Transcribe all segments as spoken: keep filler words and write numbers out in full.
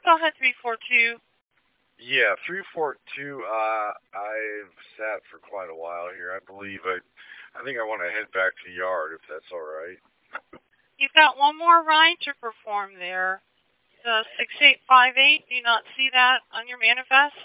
go ahead, three four two. Yeah, three four two. Uh, I've sat for quite a while here. I believe I, I think I want to head back to the yard if that's all right. You've got one more ride to perform there. The six eight five eight. Do you not see that on your manifest?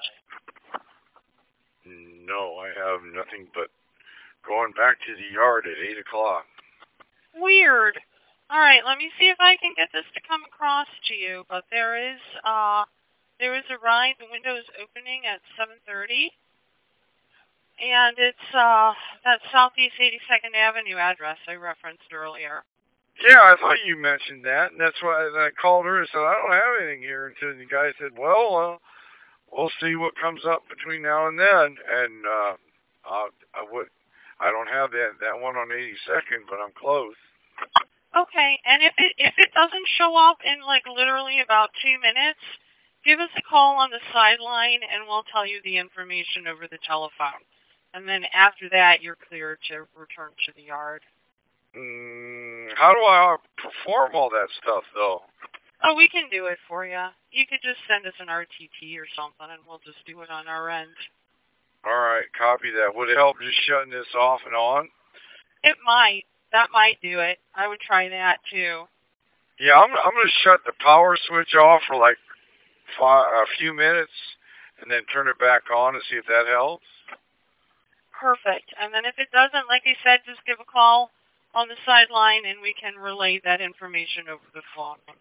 No, I have nothing but going back to the yard at eight o'clock. Weird. All right, let me see if I can get this to come across to you. But there is uh, there is a ride. The window is opening at seven thirty, and it's uh that Southeast eighty-second Avenue address I referenced earlier. Yeah, I thought you mentioned that, and that's why I called her and said I don't have anything here. Until the guy said, "Well, uh, we'll see what comes up between now and then." And uh, uh, I would, I don't have that that one on eighty-second, but I'm close. Okay, and if it if it doesn't show up in like literally about two minutes, give us a call on the sideline, and we'll tell you the information over the telephone. And then after that, you're clear to return to the yard. Mm, how do I perform all that stuff, though? Oh, we can do it for you. You could just send us an R T T or something, and we'll just do it on our end. All right, copy that. Would it help just shutting this off and on? It might. That might do it. I would try that, too. Yeah, I'm, I'm going to shut the power switch off for like five, a few minutes and then turn it back on and see if that helps. Perfect. And then if it doesn't, like I said, just give a call on the sideline, and we can relay that information over the phone.